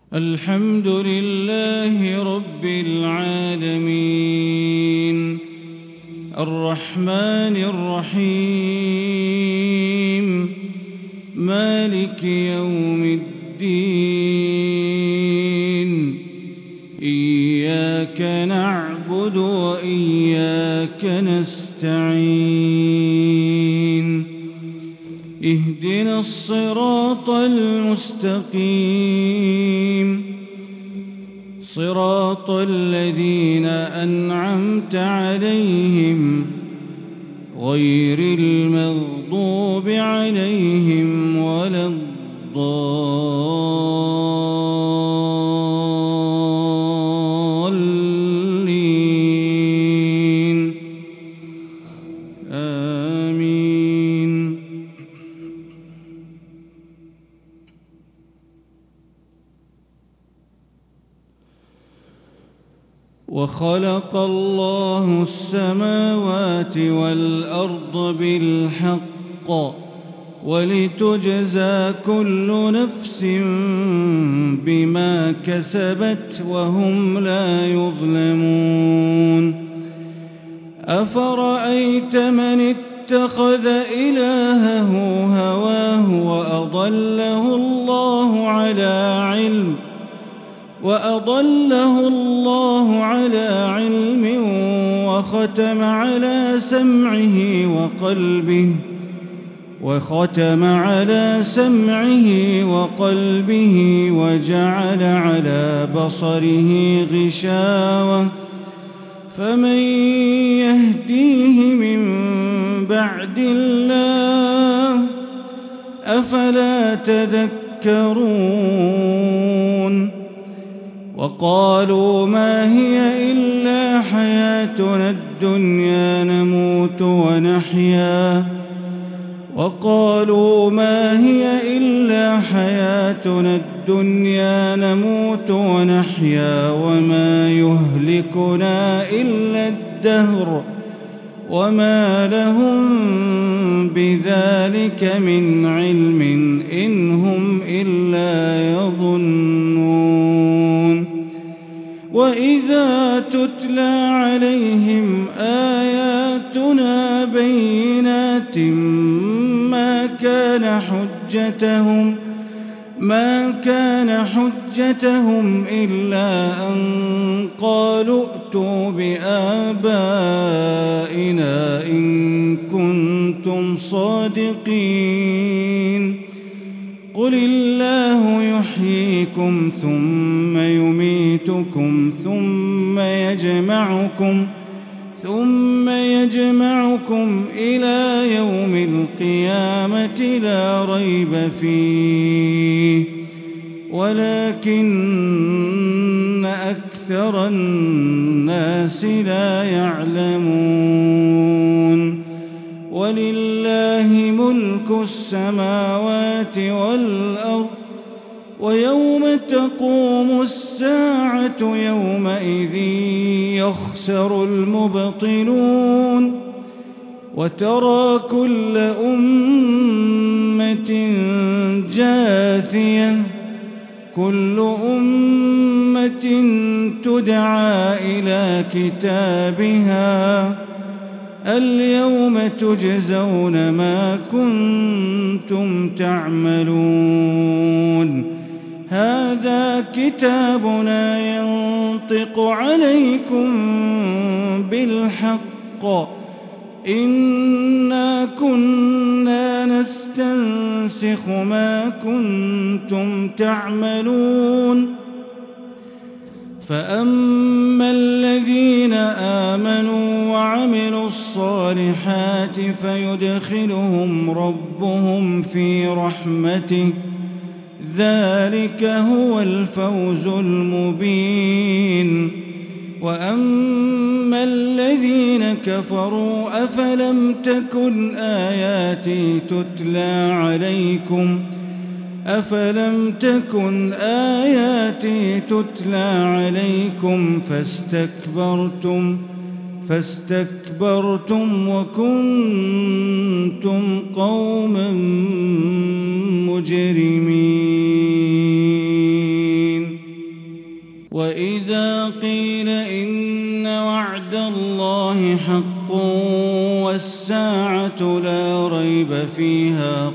الحمد لله رب العالمين الرحمن الرحيم مالك يوم الدين إياك نعبد وإياك نستعين اهدنا الصراط المستقيم صراط الذين أنعمت عليهم غير المغضوب عليهم ولا الضالين آمين. وخلق الله السماوات والأرض بالحق ولتجزى كل نفس بما كسبت وهم لا يظلمون. أفرأيت من اتخذ إلهه هواه وأضله الله على علم وختم على سمعه وقلبه وجعل على بصره غشاوة فمن يهديه من بعد الله أفلا تذكرون. وقالوا ما هي إلا حياتنا الدنيا نموت ونحيا وما يهلكنا إلا الدهر وما لهم بذلك من علم إن هم إلا يظنون. وإذا تتلى عليهم آياتنا بينات ما كان حجتهم إلا أن قالوا ائتوا بآبائنا إن كنتم صادقين. قل الله يحييكم ثم يميتكم ثم يجمعكم إلى يوم القيامة لا ريب فيه ولكن أكثر الناس لا يعلمون. ولله ملك السماوات والأرض ويوم تقوم الساعة يومئذ يخسر المبطلون. وترى كل أمة جاثية كل أمة تدعى إلى كتابها اليوم تجزون ما كنتم تعملون. هذا كتابنا ينطق عليكم بالحق إنا كنا نستنسخ ما كنتم تعملون. فأما الذين آمنوا وعملوا الصالحات فيدخلهم ربهم في رحمته ذلك هو الفوز المبين. وأما الذين كفروا أفلم تكن آياتي تتلى عليكم فاستكبرتم وكنتم قوما مجرمين. حق والساعة لا ريب فيها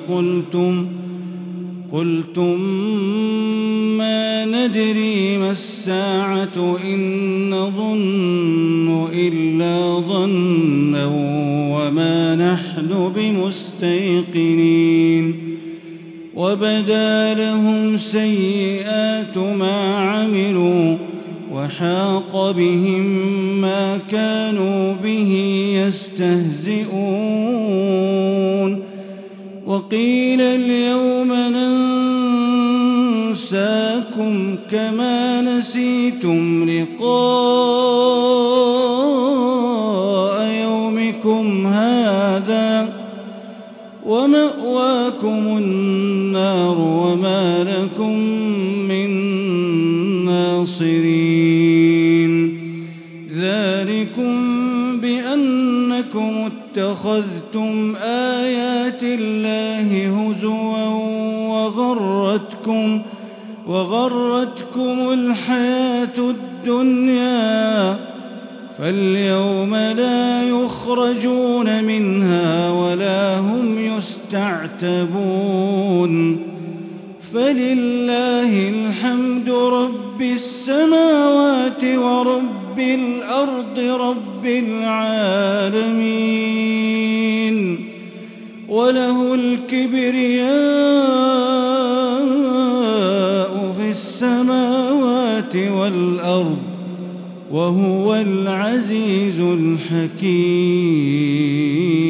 قلتم ما ندري ما الساعة إن نظن إلا ظنا وما نحن بمستيقنين وبدا لهم سيئات ما عملوا وحاق بهم ما كانوا به يستهزئون وقيل اليوم ننساكم كما نسيتم لقاء يومكم هذا ومأواكم النار وما لكم من ناصرين ذلكم بأنكم اتخذتم آيات الله هزوا وغرتكم الحياة الدنيا فاليوم لا يخرجون منها ولا هم يستعتبون فلله الحمد رب السماوات ورب الأرض رب العالمين وله الكبرياء في السماوات والأرض وهو العزيز الحكيم.